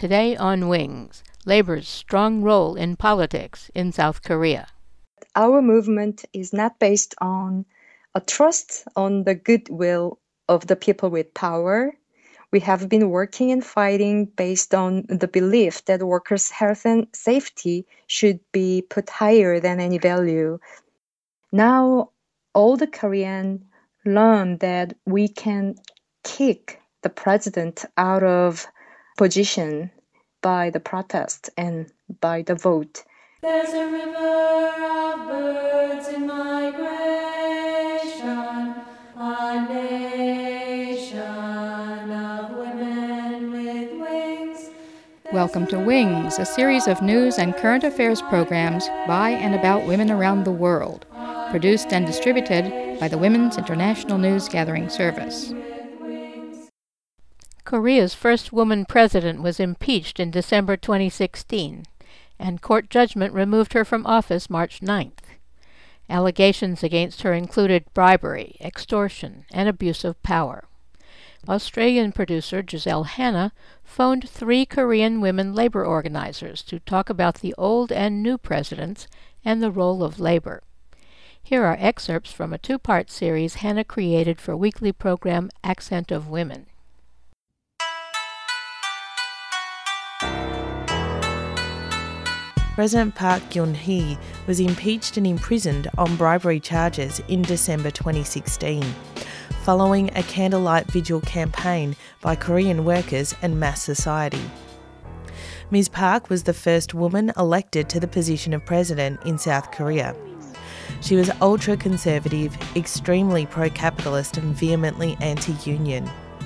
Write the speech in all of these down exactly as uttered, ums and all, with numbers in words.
Today on Wings, labor's strong role in politics in South Korea. Our movement is not based on a trust on the goodwill of the people with power. We have been working and fighting based on the belief that workers' health and safety should be put higher than any value. Now, all the Koreans learn that we can kick the president out of position by the protest and by the vote. There's a river of birds in migration, a nation of women with wings. Welcome to Wings, a series of news and current affairs programs by and about women around the world, produced and distributed by the Women's International News Gathering Service. Korea's first woman president was impeached in December twenty sixteen, and court judgment removed her from office March ninth. Allegations against her included bribery, extortion, and abuse of power. Australian producer Giselle Hanna phoned three Korean women labor organizers to talk about the old and new presidents and the role of labor. Here are excerpts from a two-part series Hanna created for weekly program Accent of Women. President Park Geun-hye was impeached and imprisoned on bribery charges in December twenty sixteen, following a candlelight vigil campaign by Korean workers and mass society. Miz Park was the first woman elected to the position of president in South Korea. She was ultra-conservative, extremely pro-capitalist and vehemently anti-union.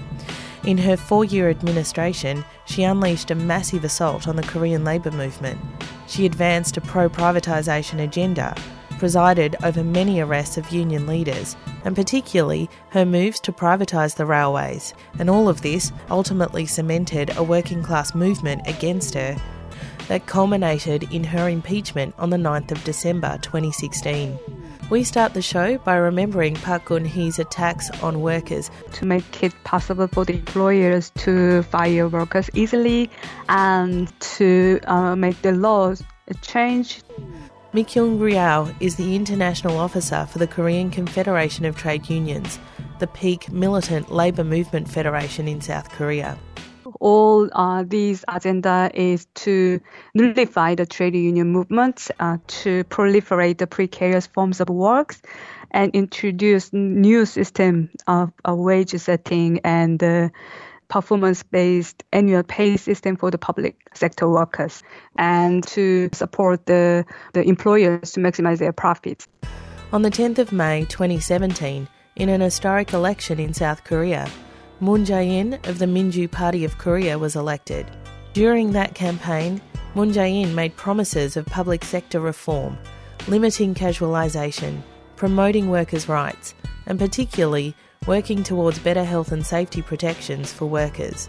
In her four-year administration, she unleashed a massive assault on the Korean labour movement. She advanced a pro-privatisation agenda, presided over many arrests of union leaders, and particularly her moves to privatise the railways, and all of this ultimately cemented a working-class movement against her that culminated in her impeachment on the ninth of December twenty sixteen. We start the show by remembering Park Geun-hye's attacks on workers to make it possible for the employers to fire workers easily and to uh, make the laws change. Mi Kyung-ryeo is the international officer for the Korean Confederation of Trade Unions, the peak militant labour movement federation in South Korea. All uh, these agenda is to nullify the trade union movement, uh, to proliferate the precarious forms of work, and introduce new system of uh, wage setting and uh, performance-based annual pay system for the public sector workers, and to support the, the employers to maximize their profits. On the tenth of May twenty seventeen, in an historic election in South Korea, Moon Jae-in of the Minju Party of Korea was elected. During that campaign, Moon Jae-in made promises of public sector reform, limiting casualisation, promoting workers' rights, and particularly working towards better health and safety protections for workers.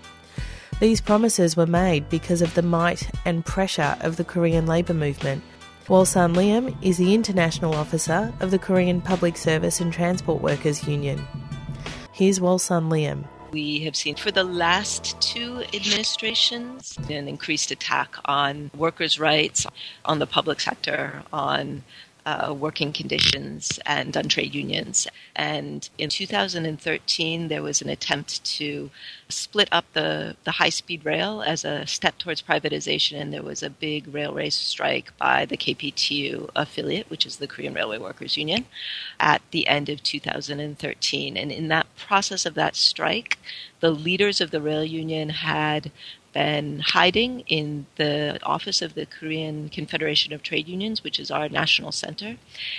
These promises were made because of the might and pressure of the Korean labour movement. Wol-san Liam is the international officer of the Korean Public Service and Transport Workers Union. Here's Wol-san Liam. We have seen for the last two administrations an increased attack on workers' rights, on the public sector, on uh, working conditions, and on trade unions. And in two thousand thirteen, there was an attempt to split up the, the high-speed rail as a step towards privatization, and there was a big railway strike by the K P T U affiliate, which is the Korean Railway Workers Union, at the end of two thousand thirteen. And in that process of that strike, the leaders of the rail union had been hiding in the office of the Korean Confederation of Trade Unions, which is our national center.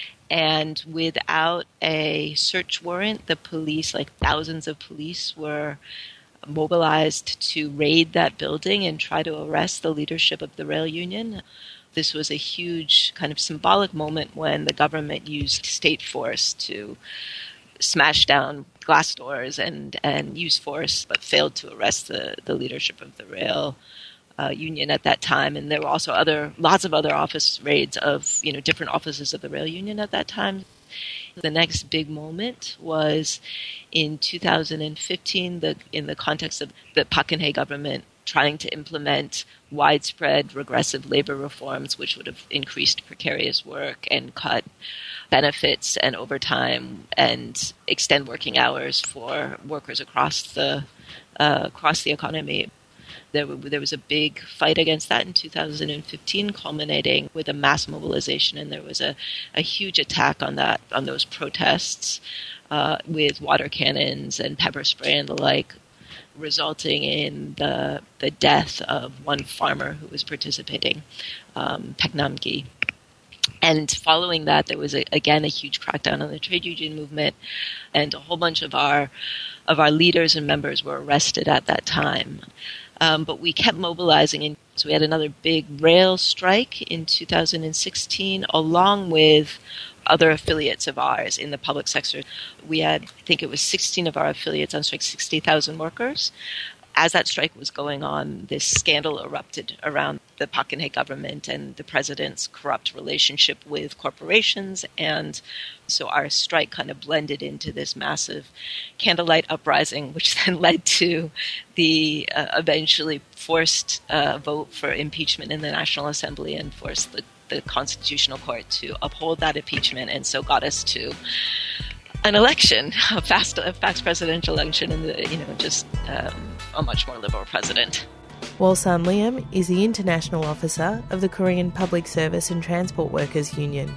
And without a search warrant, the police, like thousands of police, were mobilized to raid that building and try to arrest the leadership of the rail union. This was a huge kind of symbolic moment when the government used state force to smash down glass doors and, and use force, but failed to arrest the, the leadership of the rail uh, union at that time. And there were also other lots of other office raids of, you know, different offices of the rail union at that time. The next big moment was in two thousand fifteen, the, in the context of the Park Geun-hye government trying to implement widespread regressive labor reforms, which would have increased precarious work and cut benefits and overtime and extend working hours for workers across the uh, across the economy. There, there was a big fight against that in two thousand fifteen, culminating with a mass mobilization, and there was a, a huge attack on that on those protests uh, with water cannons and pepper spray and the like, resulting in the the death of one farmer who was participating, um, Paek Nam-gi. And following that, there was a, again a huge crackdown on the trade union movement, and a whole bunch of our of our leaders and members were arrested at that time. Um, but we kept mobilizing, and so we had another big rail strike in two thousand sixteen, along with other affiliates of ours in the public sector. We had, I think it was sixteen of our affiliates on strike, sixty thousand workers. As that strike was going on, this scandal erupted around the Park Geun-hye government and the president's corrupt relationship with corporations. And so our strike kind of blended into this massive candlelight uprising, which then led to the uh, eventually forced uh, vote for impeachment in the National Assembly and forced the, the Constitutional Court to uphold that impeachment, and so got us to an election, a fast, a fast presidential election, and the, you know, just um, a much more liberal president. Walsan Liam is the International Officer of the Korean Public Service and Transport Workers Union.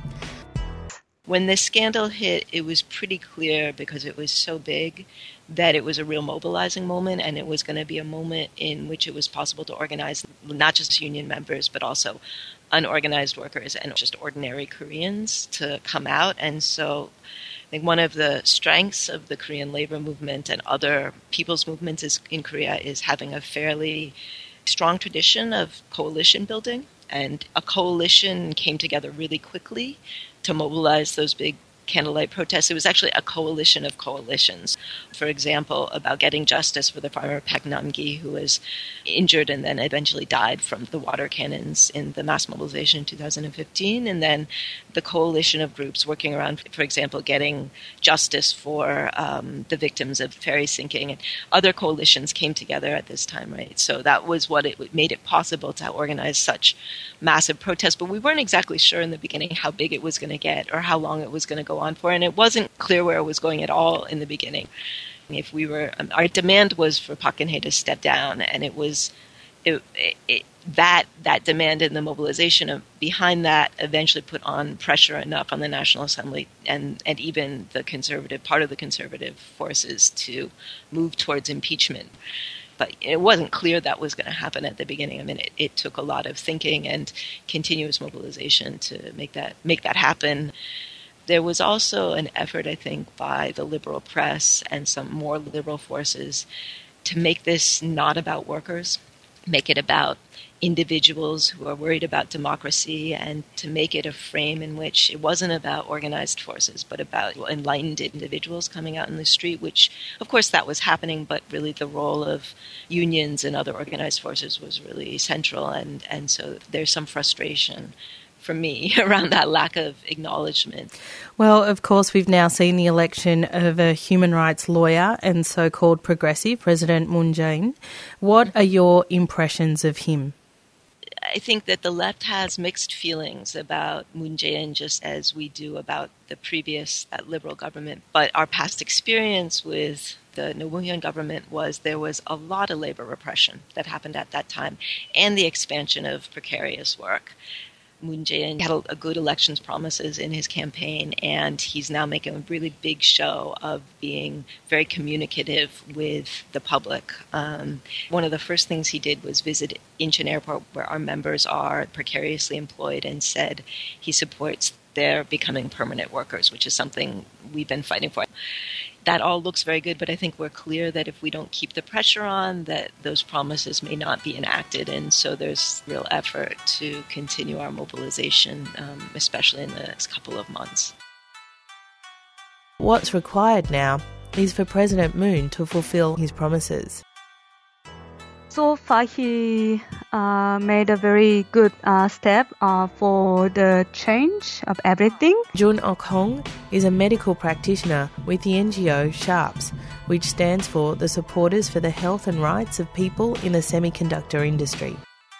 When this scandal hit, it was pretty clear, because it was so big, that it was a real mobilizing moment, and it was going to be a moment in which it was possible to organize not just union members, but also unorganized workers and just ordinary Koreans to come out. And so I think one of the strengths of the Korean labor movement and other people's movements is, in Korea, is having a fairly strong tradition of coalition building. And a coalition came together really quickly to mobilize those big candlelight protests. It was actually a coalition of coalitions. For example, about getting justice for the farmer Paek Nam-gi, who was injured and then eventually died from the water cannons in the mass mobilization in two thousand fifteen. And then the coalition of groups working around, for example, getting justice for um, the victims of ferry sinking. And other coalitions came together at this time, right? So that was what it made it possible to organize such massive protests. But we weren't exactly sure in the beginning how big it was going to get or how long it was going to go on for, and it wasn't clear where it was going at all in the beginning. If we were, um, our demand was for Park Geun-hye to step down, and it was it, it, it, that that demand and the mobilization of behind that eventually put on pressure enough on the National Assembly and and even the conservative part of the conservative forces to move towards impeachment. But it wasn't clear that was going to happen at the beginning. I mean, it, it took a lot of thinking and continuous mobilization to make that make that happen. There was also an effort, I think, by the liberal press and some more liberal forces to make this not about workers, make it about individuals who are worried about democracy, and to make it a frame in which it wasn't about organized forces, but about enlightened individuals coming out in the street, which, of course, that was happening, but really the role of unions and other organized forces was really central, and, and so there's some frustration for me around that lack of acknowledgement. Well, of course, we've now seen the election of a human rights lawyer and so-called progressive, President Moon Jae-in. What are your impressions of him? I think that the left has mixed feelings about Moon Jae-in, just as we do about the previous that liberal government. But our past experience with the Roh Moo-hyun government was there was a lot of labor repression that happened at that time, and the expansion of precarious work. Moon Jae-in had a, a good elections promises in his campaign, and he's now making a really big show of being very communicative with the public. Um, one of the first things he did was visit Incheon Airport, where our members are precariously employed, and said he supports their becoming permanent workers, which is something we've been fighting for. That all looks very good, but I think we're clear that if we don't keep the pressure on, that those promises may not be enacted. And so there's real effort to continue our mobilization, um, especially in the next couple of months. What's required now is for President Moon to fulfill his promises. So far, he uh, made a very good uh, step uh, for the change of everything. Jun Ok Hong is a medical practitioner with the N G O SHARPS, which stands for the Supporters for the Health and Rights of People in the Semiconductor Industry.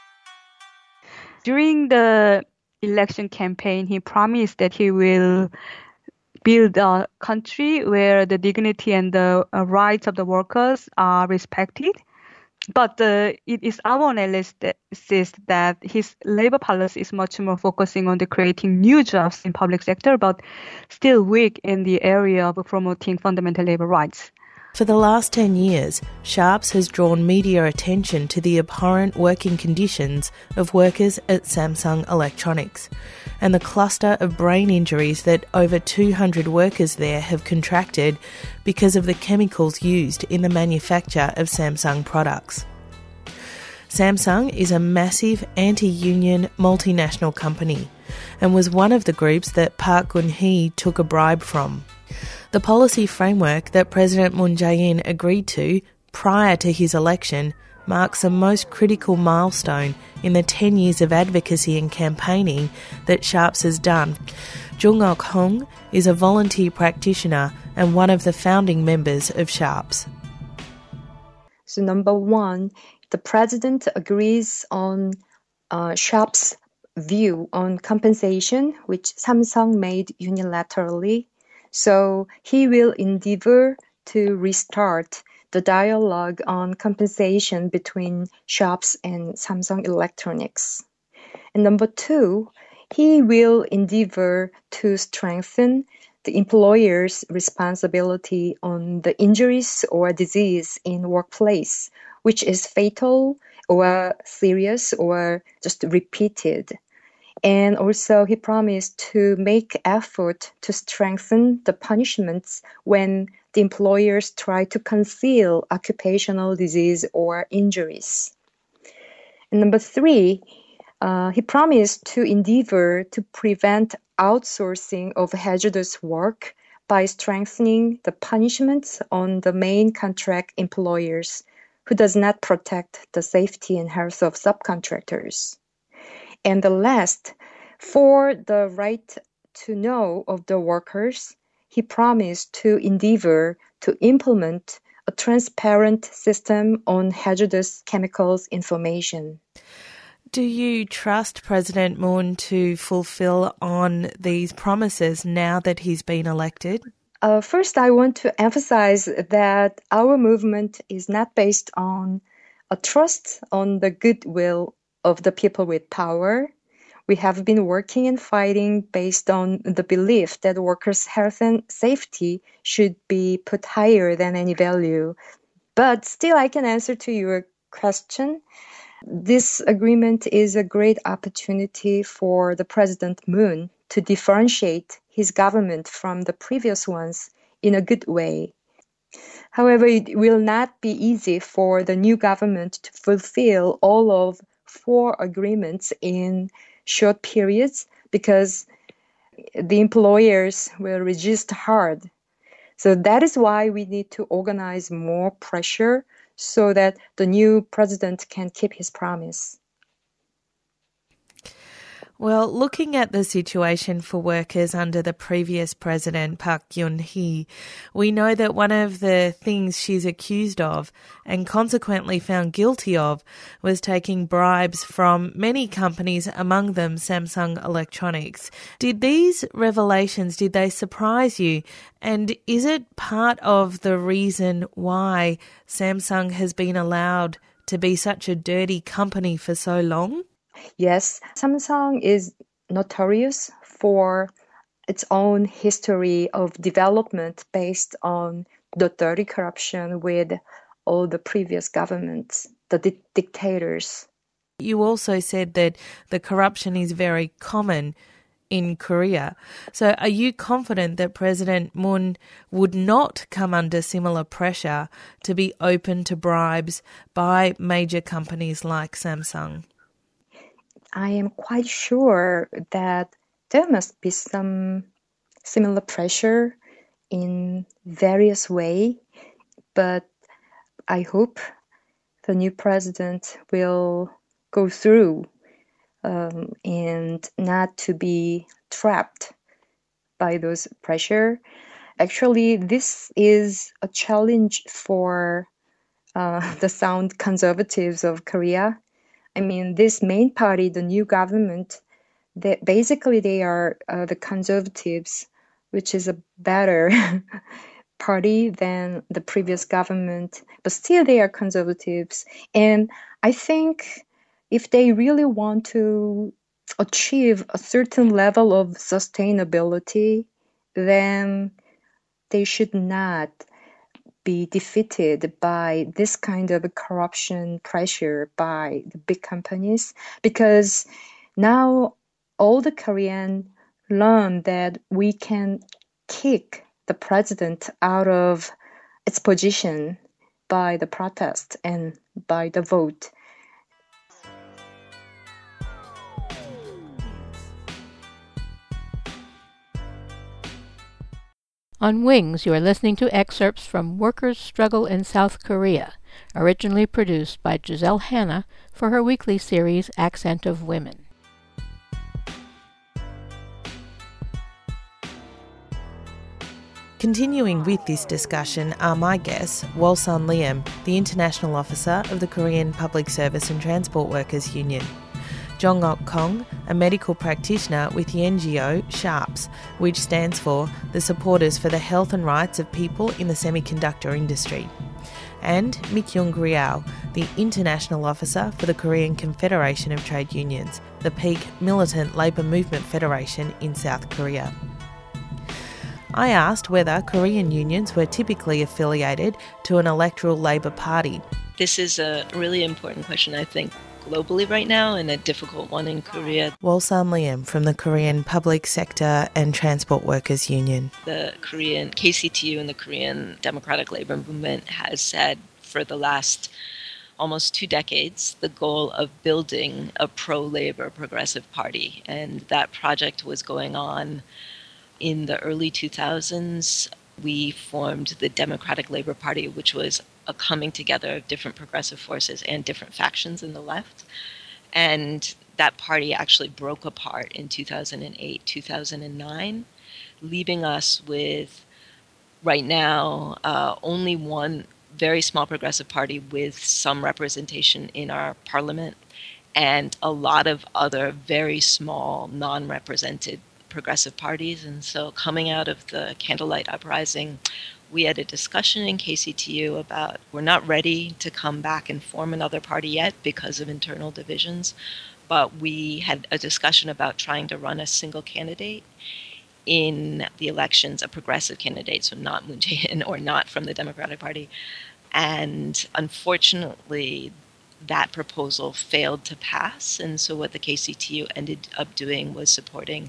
During the election campaign, he promised that he will build a country where the dignity and the uh, rights of the workers are respected. But uh, it is our analysis that his labor policy is much more focusing on the creating new jobs in public sector, but still weak in the area of promoting fundamental labor rights. For the last ten years, SHARPS has drawn media attention to the abhorrent working conditions of workers at Samsung Electronics and the cluster of brain injuries that over two hundred workers there have contracted because of the chemicals used in the manufacture of Samsung products. Samsung is a massive anti-union multinational company and was one of the groups that Park Geun-hye took a bribe from. The policy framework that President Moon Jae-in agreed to prior to his election marks a most critical milestone in the ten years of advocacy and campaigning that SHARPS has done. Jung Ok Hong is a volunteer practitioner and one of the founding members of SHARPS. So number one, the president agrees on uh, SHARPS' view on compensation, which Samsung made unilaterally. So he will endeavor to restart the dialogue on compensation between SHARPS and Samsung Electronics. And number two, he will endeavor to strengthen the employer's responsibility on the injuries or disease in workplace, which is fatal or serious or just repeated. And also he promised to make effort to strengthen the punishments when the employers try to conceal occupational disease or injuries. And number three, uh, he promised to endeavor to prevent outsourcing of hazardous work by strengthening the punishments on the main contract employers who does not protect the safety and health of subcontractors. And the last, for the right to know of the workers, he promised to endeavor to implement a transparent system on hazardous chemicals information. Do you trust President Moon to fulfill on these promises now that he's been elected? Uh, first, I want to emphasize that our movement is not based on a trust on the goodwill of the people with power. We have been working and fighting based on the belief that workers' health and safety should be put higher than any value. But still, I can answer to your question. This agreement is a great opportunity for the President Moon to differentiate his government from the previous ones in a good way. However, it will not be easy for the new government to fulfill all of four agreements in short periods because the employers will resist hard. So that is why we need to organize more pressure so that the new president can keep his promise. Well, looking at the situation for workers under the previous president, Park Geun-hye, we know that one of the things she's accused of and consequently found guilty of was taking bribes from many companies, among them Samsung Electronics. Did these revelations, did they surprise you? And is it part of the reason why Samsung has been allowed to be such a dirty company for so long? Yes, Samsung is notorious for its own history of development based on the dirty corruption with all the previous governments, the di- dictators. You also said that the corruption is very common in Korea. So are you confident that President Moon would not come under similar pressure to be open to bribes by major companies like Samsung? I am quite sure that there must be some similar pressure in various ways, but I hope the new president will go through um, and not to be trapped by those pressure. Actually, this is a challenge for uh, the sound conservatives of Korea. I mean, this main party, the new government, they, basically they are uh, the conservatives, which is a better party than the previous government, but still they are conservatives. And I think if they really want to achieve a certain level of sustainability, then they should not be defeated by this kind of corruption pressure by the big companies, because now all the Korean learn that we can kick the president out of its position by the protest and by the vote. On Wings, you are listening to excerpts from Workers' Struggle in South Korea, originally produced by Giselle Hanna for her weekly series Accent of Women. Continuing with this discussion are my guests, Wolsan Liam, the International Officer of the Korean Public Service and Transport Workers Union, Jong-ok Kong, a medical practitioner with the N G O SHARPS, which stands for the Supporters for the Health and Rights of People in the Semiconductor Industry, and Mik-young Rial, the International Officer for the Korean Confederation of Trade Unions, the peak militant labour movement federation in South Korea. I asked whether Korean unions were typically affiliated to an electoral Labour Party. This is a really important question, I think, globally right now, and a difficult one in Korea. Wolsan Liam from the Korean Public Sector and Transport Workers Union. The Korean K C T U and the Korean Democratic Labor Movement has said for the last almost two decades the goal of building a pro-labor progressive party, and that project was going on in the early two thousands. We formed the Democratic Labor Party, which was a coming together of different progressive forces and different factions in the left. And that party actually broke apart in two thousand eight, two thousand nine, leaving us with, right now, uh, only one very small progressive party with some representation in our parliament, and a lot of other very small, non-represented progressive parties. And so coming out of the Candlelight Uprising, we had a discussion in K C T U about we're not ready to come back and form another party yet because of internal divisions, but we had a discussion about trying to run a single candidate in the elections, a progressive candidate, so not Moon Jae-in or not from the Democratic Party. And unfortunately, that proposal failed to pass. And so what the K C T U ended up doing was supporting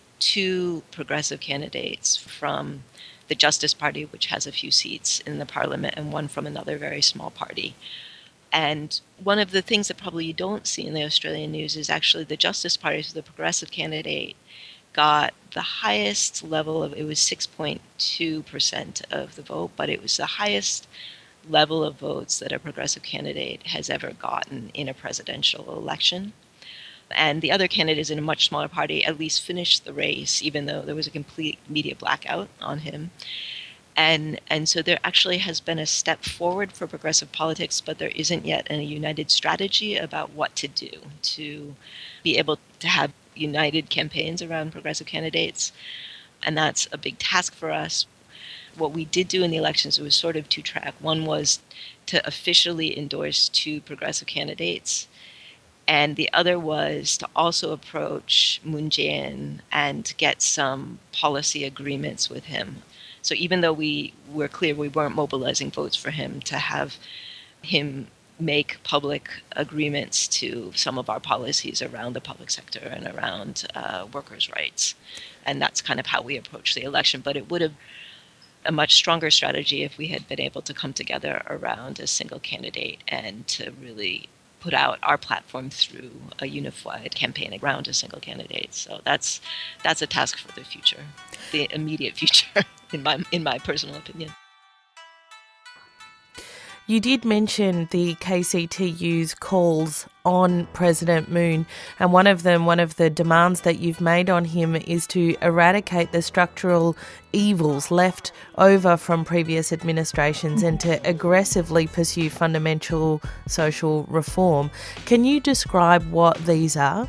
two progressive candidates from the Justice Party, which has a few seats in the parliament, and one from another very small party. And one of the things that probably you don't see in the Australian news is actually the Justice Party, so the progressive candidate, got the highest level of, it was six point two percent of the vote, but it was the highest level of votes that a progressive candidate has ever gotten in a presidential election. And the other candidate is in a much smaller party, at least finished the race, even though there was a complete media blackout on him. And and so there actually has been a step forward for progressive politics, but there isn't yet a united strategy about what to do to be able to have united campaigns around progressive candidates. And that's a big task for us. What we did do in the elections was sort of two-track. One was to officially endorse two progressive candidates, and the other was to also approach Moon Jae-in and get some policy agreements with him. So even though we were clear we weren't mobilizing votes for him, to have him make public agreements to some of our policies around the public sector and around uh, workers' rights. And that's kind of how we approached the election. But it would have a much stronger strategy if we had been able to come together around a single candidate and to really put out our platform through a unified campaign around a single candidate. So that's that's a task for the future, the immediate future, in my in my personal opinion. You did mention the K C T U's calls on President Moon, and one of them, one of the demands that you've made on him is to eradicate the structural evils left over from previous administrations and to aggressively pursue fundamental social reform. Can you describe what these are?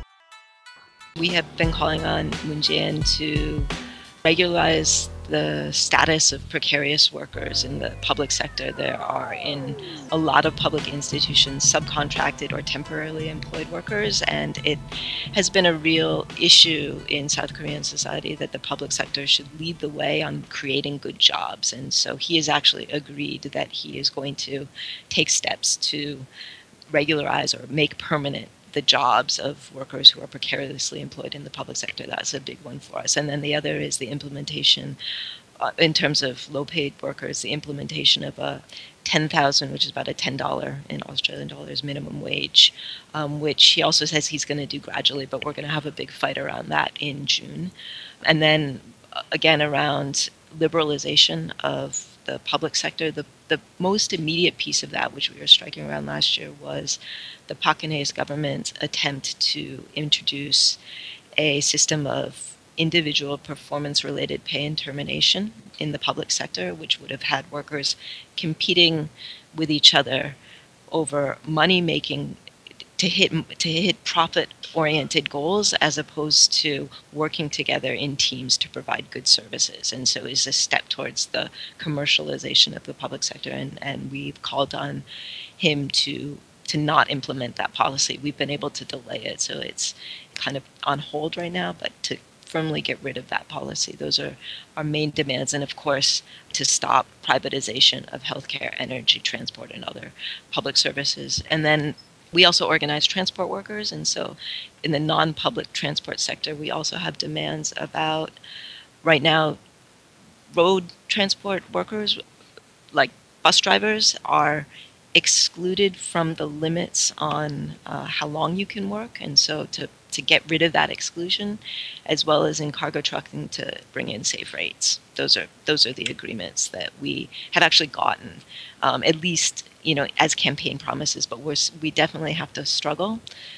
We have been calling on Moon Jae-in to regularize the status of precarious workers in the public sector. There are in a lot of public institutions subcontracted or temporarily employed workers, and it has been a real issue in South Korean society that the public sector should lead the way on creating good jobs. And so he has actually agreed that he is going to take steps to regularize or make permanent the jobs of workers who are precariously employed in the public sector. That's a big one for us. And then the other is the implementation, uh, in terms of low-paid workers, the implementation of a ten thousand, which is about a ten dollars in Australian dollars minimum wage, um, which he also says he's going to do gradually, but we're going to have a big fight around that in June. And then, uh, again, around liberalization of the public sector, the, the most immediate piece of that, which we were striking around last year, was the Park Geun-hye's government's attempt to introduce a system of individual performance-related pay and termination in the public sector, which would have had workers competing with each other over money-making to hit to hit profit-oriented goals, as opposed to working together in teams to provide good services. And so it's a step towards the commercialization of the public sector, and, and we've called on him to to not implement that policy. We've been able to delay it, so it's kind of on hold right now, but to firmly get rid of that policy. Those are our main demands, and of course, to stop privatization of healthcare, energy, transport, and other public services. And then we also organize transport workers, and so in the non-public transport sector, we also have demands about, right now, road transport workers, like bus drivers, are excluded from the limits on uh, how long you can work, and so to, to get rid of that exclusion, as well as in cargo trucking to bring in safe rates. Those are those are the agreements that we have actually gotten, um, at least you know as campaign promises. But we're we definitely have to struggle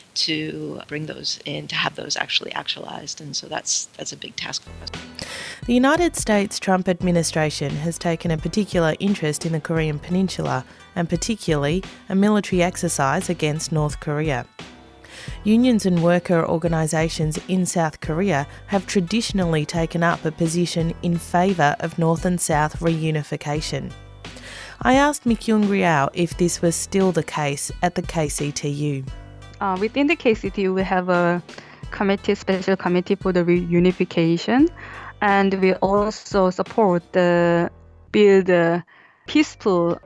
to bring those in, to have those actually actualized, and so that's that's a big task for us. The United States Trump administration has taken a particular interest in the Korean Peninsula, and particularly a military exercise against North Korea. Unions and worker organisations in South Korea have traditionally taken up a position in favour of North and South reunification. I asked Mi Kyung-riao if this was still the case at the K C T U. Uh, within the K C T U, we have a committee, special committee for the reunification, and we also support the build a peaceful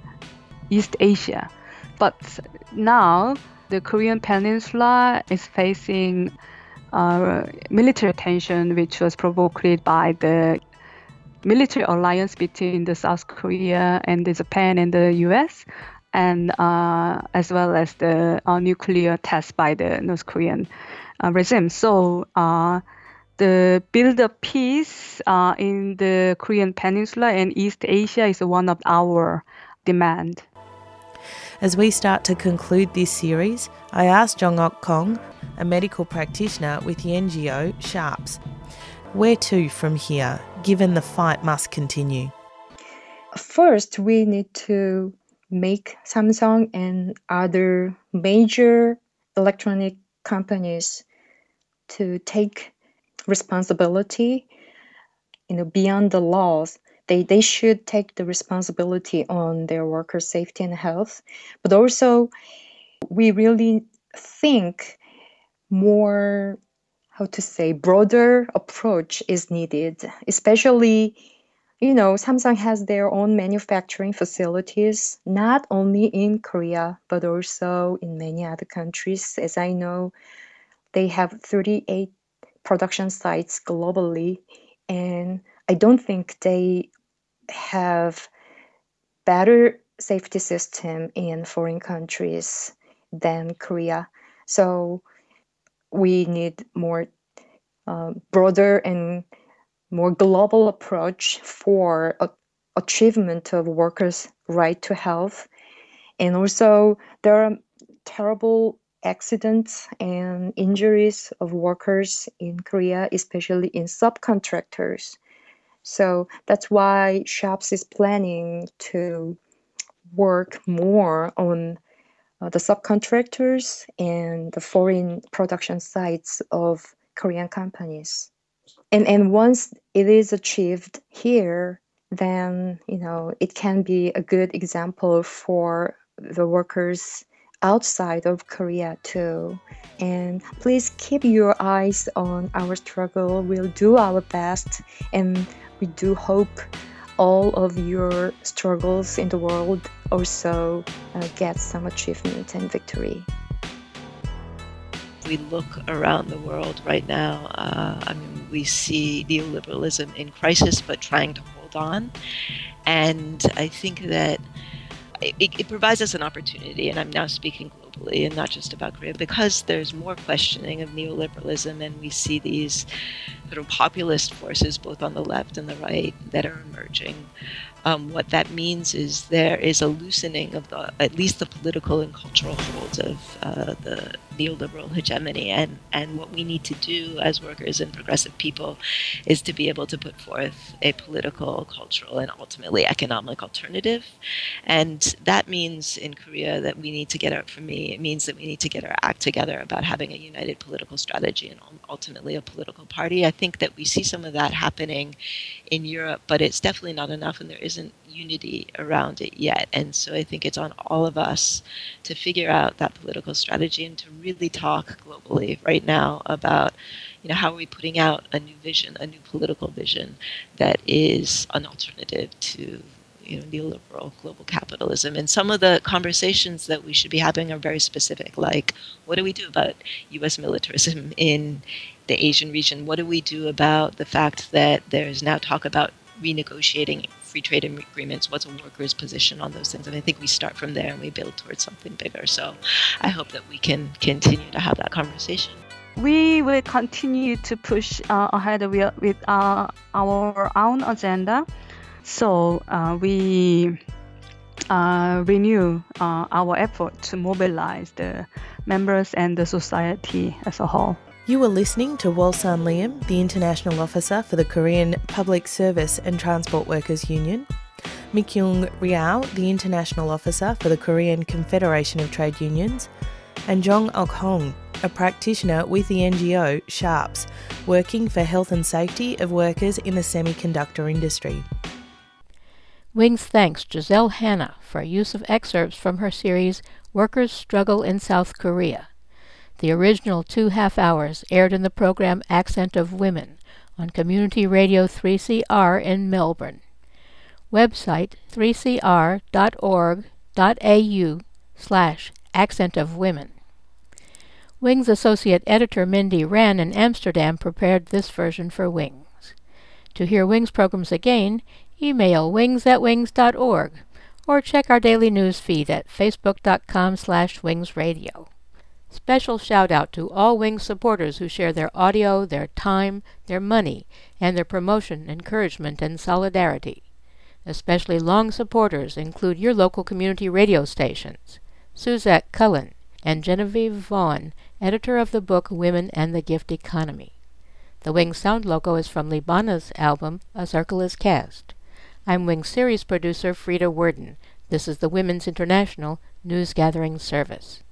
East Asia. But now the Korean Peninsula is facing uh, military tension, which was provoked by the military alliance between the South Korea and the Japan and the U S, and uh, as well as the uh, nuclear test by the North Korean uh, regime. So uh, the build of peace uh, in the Korean Peninsula and East Asia is one of our demand. As we start to conclude this series, I asked Jong-ok Kong, a medical practitioner with the N G O SHARPS, where to from here, given the fight must continue? First, we need to make Samsung and other major electronic companies to take responsibility, you know, beyond the laws. They, they should take the responsibility on their workers' safety and health. But also, we really think more, how to say, broader approach is needed, especially, you know, Samsung has their own manufacturing facilities, not only in Korea, but also in many other countries. As I know, they have thirty-eight production sites globally, and I don't think they have better safety system in foreign countries than Korea. So we need more uh, broader and more global approach for a- achievement of workers' right to health. And also, there are terrible accidents and injuries of workers in Korea, especially in subcontractors. So that's why SHOPS is planning to work more on uh, the subcontractors and the foreign production sites of Korean companies. And and once it is achieved here, then you know it can be a good example for the workers outside of Korea too. And please keep your eyes on our struggle. We'll do our best, and we do hope all of your struggles in the world also uh, get some achievement and victory. We look around the world right now, uh, I mean, we see neoliberalism in crisis, but trying to hold on. And I think that it, it provides us an opportunity, and I'm now speaking globally and not just about Korea, because there's more questioning of neoliberalism, and we see these sort of populist forces, both on the left and the right, that are emerging. Um, what that means is there is a loosening of the, at least the political and cultural holds of uh, the neoliberal hegemony. And, and what we need to do as workers and progressive people is to be able to put forth a political, cultural, and ultimately economic alternative. And that means in Korea that we need to get our, for me, it means that we need to get our act together about having a united political strategy and ultimately a political party. I think that we see some of that happening in Europe, but it's definitely not enough, and there isn't unity around it yet. And so I think it's on all of us to figure out that political strategy and to really talk globally right now about, you know, how are we putting out a new vision, a new political vision that is an alternative to, you know, neoliberal global capitalism. And some of the conversations that we should be having are very specific, like what do we do about U S militarism in the Asian region? What do we do about the fact that there's now talk about renegotiating free trade agreements? What's a worker's position on those things? And I think we start from there and we build towards something bigger. So I hope that we can continue to have that conversation. We will continue to push uh, ahead with, with uh, our own agenda. So uh, we uh, renew uh, our effort to mobilize the members and the society as a whole. You were listening to Wolsan Liam, the International Officer for the Korean Public Service and Transport Workers Union, Mikyung Riao, the International Officer for the Korean Confederation of Trade Unions, and Jong Ok Hong, a practitioner with the N G O SHARPS, working for health and safety of workers in the semiconductor industry. Wings thanks Giselle Hanna for use of excerpts from her series Workers' Struggle in South Korea. The original two half-hours aired in the program Accent of Women on Community Radio three C R in Melbourne. Website three c r dot org dot a u slash accent of women. Wings Associate Editor Mindy Wran in Amsterdam prepared this version for Wings. To hear Wings programs again, email wings at wings dot org or check our daily news feed at facebook dot com slash wings radio. Special shout-out to all Wings supporters who share their audio, their time, their money, and their promotion, encouragement, and solidarity. Especially long supporters include your local community radio stations, Suzette Cullen and Genevieve Vaughn, editor of the book Women and the Gift Economy. The Wings sound logo is from Libana's album A Circle is Cast. I'm Wings series producer Frida Worden. This is the Women's International News Gathering Service.